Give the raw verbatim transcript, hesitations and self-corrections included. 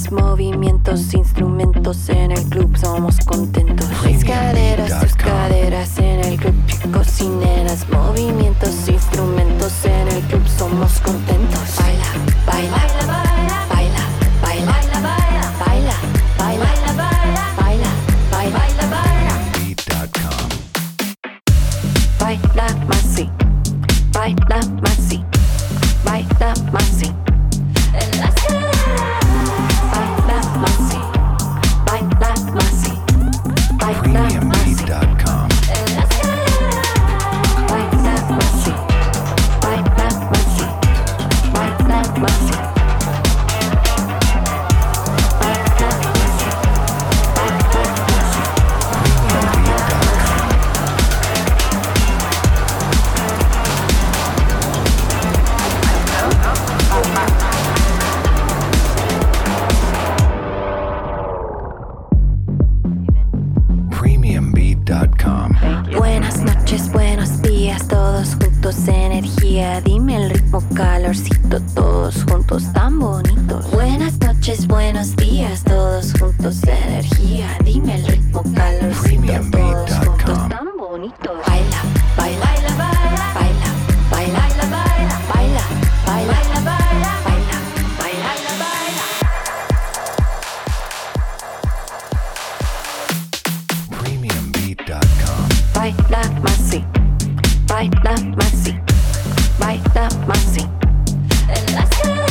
nenas, movimientos, instrumentos en el club, somos contentos. Mis caderas, tus caderas en el club, chicos y nenas, movimientos, instrumentos en el club, somos contentos. Baila, baila, baila, baila, baila, baila, baila, baila, baila, baila, baila, baila, baila más sí, baila más sí, baila más sí. En la ciudad. Baila más sí, baila más sí, baila más sí. En la ciudad. Baila más sí, baila más sí, baila más sí. Buenas noches, buenos días, todos juntos, energía. Dime el ritmo, calorcito, todos juntos, tan bonitos. Buenas noches, buenos días, todos juntos, energía. Dime el ritmo, calorcito, todos juntos, tan bonitos. Baila, baila, baila, baila, baila, baila, baila, baila, baila, baila, baila, baila, baila, baila. premium beat dot com. Baila más sí, baila más sí, baila más sí. En la ciudad.